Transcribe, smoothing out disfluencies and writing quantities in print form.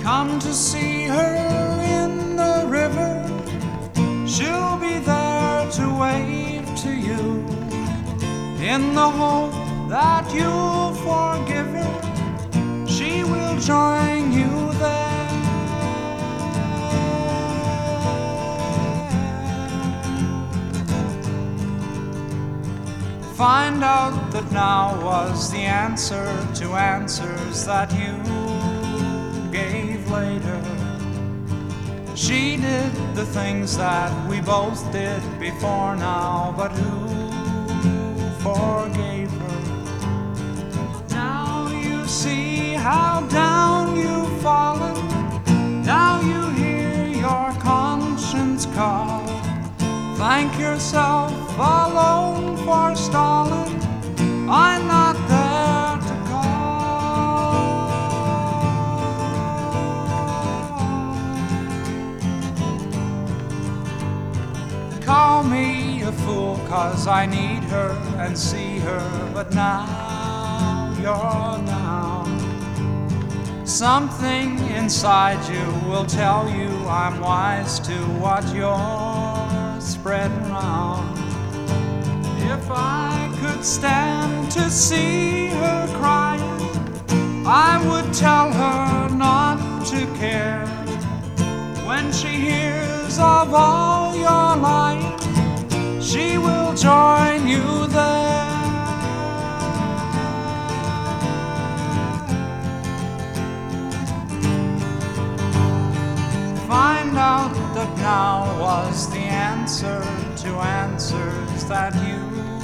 come to see her in the river. She'll be there to wave to you in the hope that you'll forgive her. She will join you there. Find out that now was the answer to answers that you gave later. She did the things that we both did before now, but who forgave her? Now you see how down you've fallen. Now you hear your conscience call. Thank yourself alone for stalling. I'm not there to call. Call me a fool, 'cause I need her and see her, but now you're down. Something inside you will tell you I'm wise to what you're spreading round. If I could stand to see her crying, I would tell her not to care. When she hears of all your lying, she will join you there. Find out that now was the answer to answers that you